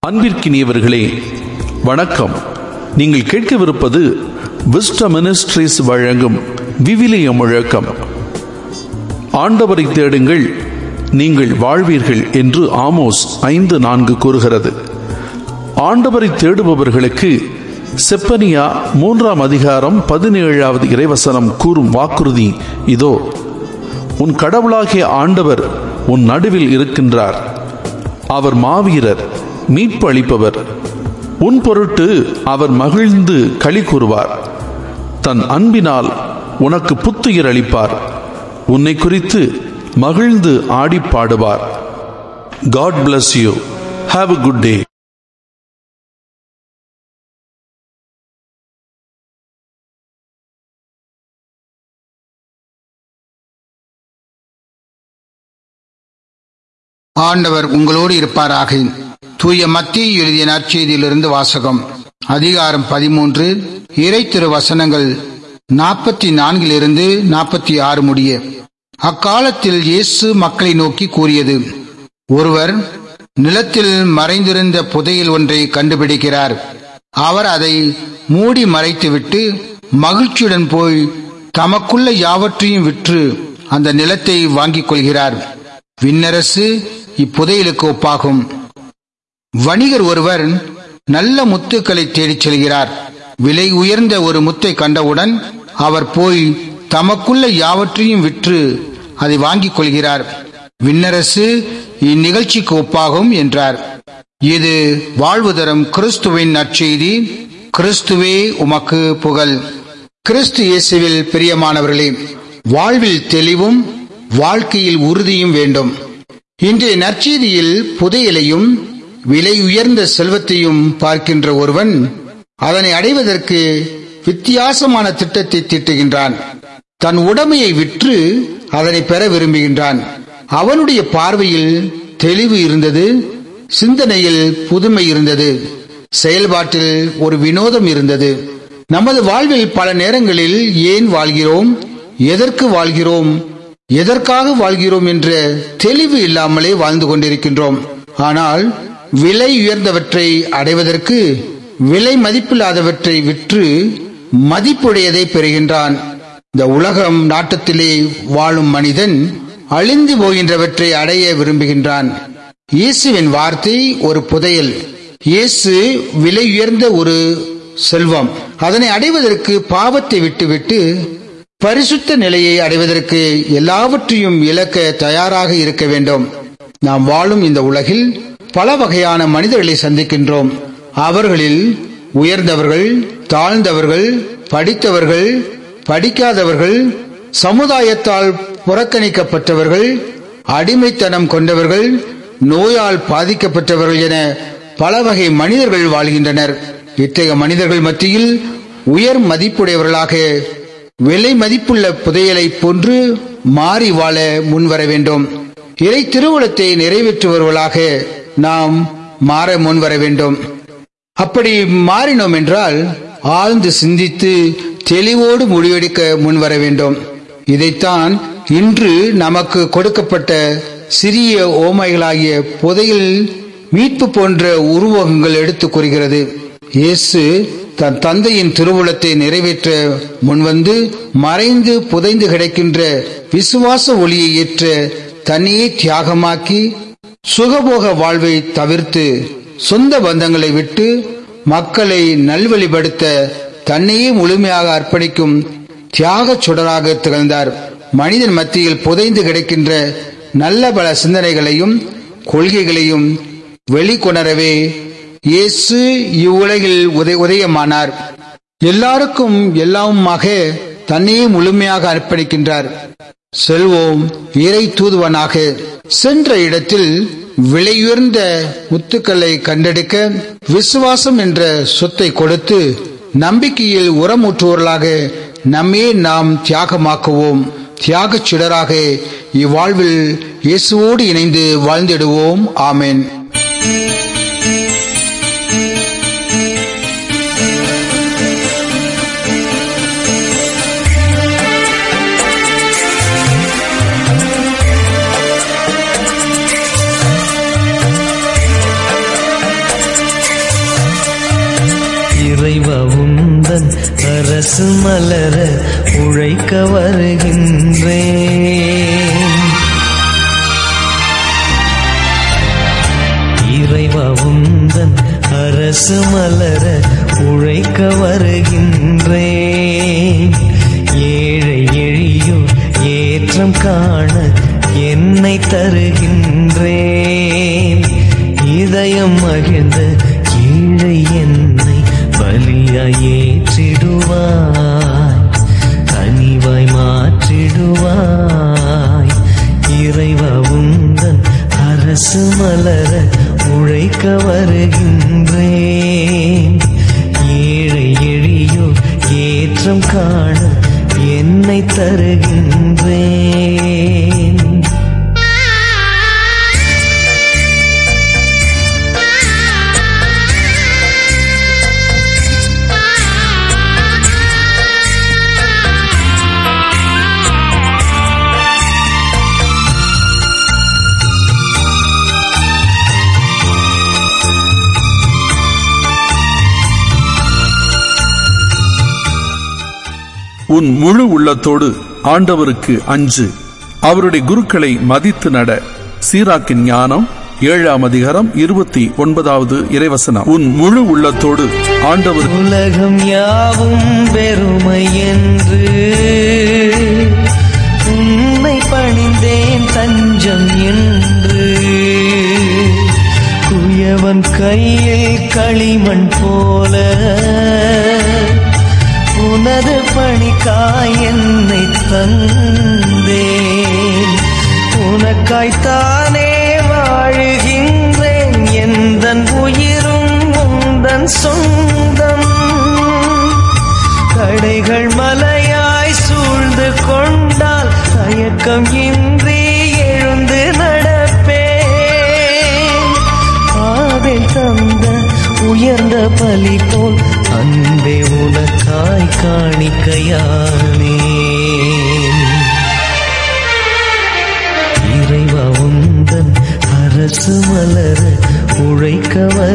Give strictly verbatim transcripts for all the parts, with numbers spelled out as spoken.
அன்பிற்கினியவர்களே வணக்கம். நீங்கள் கேட்கவிருப்பது விஸ்டம் மினிஸ்ட்ரீஸ் வழங்கும் விவிலிய முழக்கம். ஆண்டவரை தேடுங்கள், நீங்கள் வாழ்வீர்கள் என்று ஆமோஸ் ஐந்து நான்கு கூறுகிறது. ஆண்டவரை தேடுபவர்களுக்கு செப்பனியா மூன்றாம் அதிகாரம் பதினேழாவது இறைவசனம் கூறும் வாக்குறுதி இதோ: உன் கடவுளாகிய ஆண்டவர் உன் நடுவில் இருக்கின்றார். அவர் மாவீரர், மீட்பு அளிப்பவர். உன் பொருட்டு அவர் மகிழ்ந்து களி கூறுவார். தன் அன்பினால் உனக்கு புத்துயிர் அளிப்பார். உன்னை குறித்து மகிழ்ந்து ஆடி பாடுவார். God bless you. Have a good day. ஆண்டவர் உங்களோடு இருப்பாராக. தூய மத்தேயு எழுதிய நற்செய்தியிலிருந்து வாசகம். அதிகாரம் பதிமூன்று, இறை திரு வசனங்கள் நாற்பத்தி நான்கிலிருந்து நாற்பத்தி ஆறு முடிய. அக்காலத்தில் இயேசு மக்களை நோக்கி கூறியது: ஒருவர் நிலத்தில் மறைந்திருந்த புதையல் ஒன்றை கண்டுபிடிக்கிறார். அவர் அதை மூடி மறைத்துவிட்டு மகிழ்ச்சியுடன் போய் தமக்குள்ள யாவற்றையும் விற்று அந்த நிலத்தை வாங்கிக் கொள்கிறார். விண்ணரசு இப்புதையலுக்கு ஒப்பாகும். வணிகர் ஒருவர் நல்ல முத்துக்களை தேடிச் செல்கிறார். விலை உயர்ந்த ஒரு முத்தை கண்டவுடன் அவர் போய் தமக்குள்ள யாவற்றையும் விற்று அதை வாங்கிக் கொள்கிறார். விண்ணரசு இந்நிகழ்ச்சிக்கு ஒப்பாகும் என்றார். இது வாழ்வு தரும் கிறிஸ்துவின் நற்செய்தி. கிறிஸ்துவே உமக்கு புகழ். கிறிஸ்து இயேசுவில் பிரியமானவர்களே, வாழ்வில் தெளிவும் வாழ்க்கையில் உறுதியும் வேண்டும். இன்றைய நற்செய்தியில் புதையலையும் விலை உயர்ந்த செல்வத்தையும் பார்க்கின்ற ஒருவன் அதனை அடைவதற்கு வித்தியாசமான திட்டத்தை தீட்டுகின்றான். தன் உடைமையை விற்று அதனை பெற விரும்புகின்றான். அவனுடைய பார்வையில் தெளிவு இருந்தது, சிந்தனையில் புதுமை இருந்தது, செயல்பாட்டில் ஒரு வினோதம் இருந்தது. நமது வாழ்வில் பல நேரங்களில் ஏன் வாழ்கிறோம், எதற்கு வாழ்கிறோம், எதற்காக வாழ்கிறோம் என்ற தெளிவு இல்லாமலே வாழ்ந்து கொண்டிருக்கின்றோம். ஆனால் விலை உயர்ந்தவற்றை அடைவதற்கு விலை மதிப்பில்லாதவற்றை விற்று மதிப்புடையதை பெறுகின்றான். இந்த உலகம் நாட்டத்திலே வாழும் மனிதன் அழிந்து போகின்றவற்றை அடைய விரும்புகின்றான். இயேசுவின் வார்த்தை ஒரு புதையல். இயேசு விலை உயர்ந்த ஒரு செல்வம். அதனை அடைவதற்கு பாவத்தை விட்டுவிட்டு பரிசுத்த நிலையை அடைவதற்கு எல்லாவற்றையும் இழக்க தயாராக இருக்க வேண்டும். நாம் வாழும் இந்த உலகில் பல வகையான மனிதர்களை சந்திக்கின்றோம். அவர்களில் உயர்ந்தவர்கள், தாழ்ந்தவர்கள், படித்தவர்கள், படிக்காதவர்கள், சமுதாயத்தால் புறக்கணிக்கப்பட்டவர்கள், அடிமைத்தனம் கொண்டவர்கள், நோயால் பாதிக்கப்பட்டவர்கள் என பல வகை மனிதர்கள் வாழ்கின்றனர். இத்தகைய மனிதர்கள் மத்தியில் உயர் மதிப்புடையவர்களாக விலை மதிப்புள்ள புதையலை போன்று மாறி வாழ முன்வர வேண்டும். இறை திருவுளத்தை நிறைவேற்றுபவர்களாக நாம் மாற முன்வர வேண்டும். அப்படி மாறினோம் என்றால் ஆழ்ந்து சிந்தித்து தெளிவோடு முடிவெடுக்க முன்வர வேண்டும். இதைத்தான் இன்று நமக்கு கொடுக்கப்பட்ட சிறிய ஓமைகளாகிய புதையல், மீட்பு போன்ற உருவகங்கள் எடுத்து கூறுகிறது. இயேசு தன் தந்தையின் திருவுளத்தை நிறைவேற்ற முன்வந்து மறைந்து புதைந்து கிடக்கின்ற விசுவாச ஒளியை ஏற்ற தன்னையே தியாகமாக்கி சுகபோக வாழ்வை தவிர்த்து சொந்த பந்தங்களை விட்டு மக்களை நல்வழிப்படுத்த தன்னையே முழுமையாக அர்ப்பணிக்கும் தியாக சுடராக திகழ்ந்தார். மனிதன் மத்தியில் புதைந்து கிடக்கின்ற நல்ல பல சிந்தனைகளையும் கொள்கைகளையும் வெளிக்கொணரவே இயேசு இவ்வுலகில் உதயமானார். எல்லாருக்கும் எல்லாமுமாக தன்னையே முழுமையாக அர்ப்பணிக்கின்றார். செல்வோம் இறை தூதுவனாக. சென்ற இடத்தில் விலையுயர்ந்த முத்துக்களை கண்டெடுக்க விசுவாசம் என்ற சொத்தை கொடுத்து நம்பிக்கையில் உரமூற்றுவர்களாக நம்மே நாம் தியாகமாக்குவோம். தியாகச் சுடராக இவ்வாழ்வில் இயேசுவோடு இணைந்து வாழ்ந்திடுவோம். ஆமென். உந்தன் அரசு மலர உழைக்க வருகின்றேன். இறைவா உந்தன் அரசு மலர உழைக்க வருகின்றேன். ஏழை எளியோர் ஏற்றம் காண என்னை தருகின்றேன். இதயம் மகிழ்ந்த ஏழை என்னை பலியாய் ஏற்றிடுவாய், கனிவாய் மாற்றிடுவாய். இறைவா உந்தன் அரசு மலர உழைக்க வருகின்றேன். ஏழை எளியோர் ஏற்றம் காண என்னை தருகின்றேன். உன் முழு உள்ளத்தோடு ஆண்டவருக்கு அஞ்சு, அவருடைய குருக்களை மதித்து நட. சீராக்கின் ஞானம் ஏழாம் அதிகாரம் இருபத்தி ஒன்பதாவது இறைவசனம். உன் முழு உள்ளத்தோடு ஆண்டவர். உலகம் யாவும் பெருமை என்று உன்னை பணிந்தேன் தஞ்சம் என்று. குயவன் கையில் களிமண் போல உனது பணிக்காய் என்னை தந்தேன். உனக்காய்த்தானே வாழுகின்றேன், எந்தன் உயிரும் உந்தன் சொந்தம். தடைகள் மலையாய் சூழ்ந்து கொண்டால் தயக்கம் இன்றி எழுந்து நடப்பேன். ஆதில் தந்த உயர்ந்த பலி போல் அன்பே உனக்காய் காணிக்கையானேன். இறைவா உந்தன் அரசு மலர உழைக்க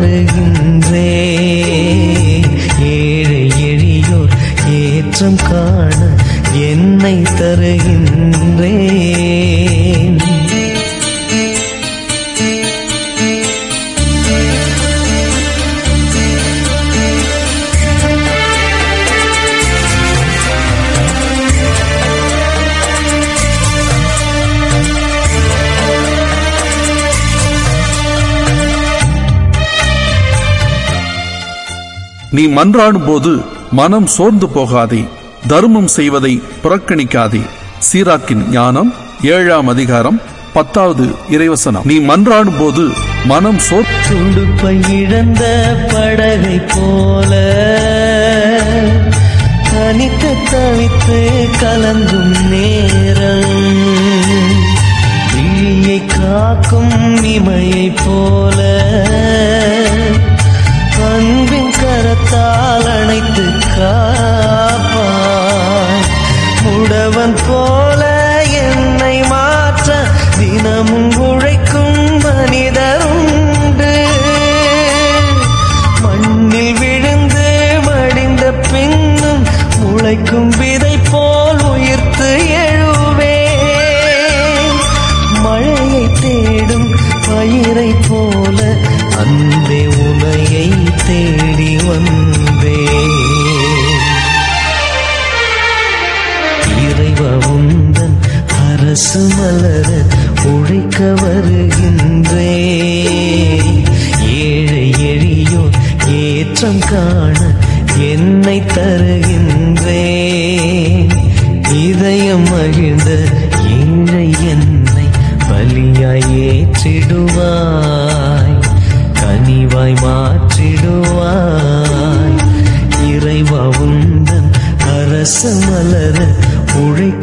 வருகின்றேன். ஏழை எளியோர் ஏற்றம் காண என்னை தருகின்றேன். நீ மன்றாடும் போது மனம் சோர்ந்து போகாதே, தர்மம் செய்வதை புறக்கணிக்காதே. சீராக்கின் ஞானம் ஏழாம் அதிகாரம் பத்தாவது இறைவசனம். நீ மன்றாடும் போது மனம் சோர். துடுப்பை இழந்த படகை போல தனித்து தவித்து கலங்கும் நேரம், விழியை காக்கும் இமையை போல அன்பின் கரத்தால் அணைத்து காப்பாய். முடவன் போல என்னை மாற்ற தினமும் உழைக்கும் மனிதருண்டு. மண்ணில் விழுந்து மடிந்த பின்னும் முளைக்கும் விதை போல் உயிர்த்து எழுவேன். மழையை தேடும் பயிரை போல அன்பே உனையை தேடி வந்தேன். இறைவா உந்தன் அரசு மலர உழைக்க வருகின்றேன். ஏழை எளியோர் ஏற்றம் காண என்னை தருகின்றேன். இதயம் மகிழ்ந்த ஏழை என்னை பலியாய் ஏற்றிடுவாய், கனிவாய் மாற்றிடுவாய். இறைவா உந்தன் அரசு மலர உழைக்க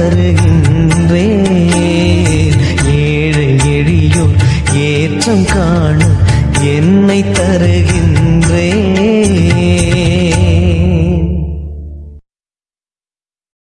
வருகின்றேன். ஏழை எளியோர் ஏற்றம் காண என்னை தருகின்றேன்.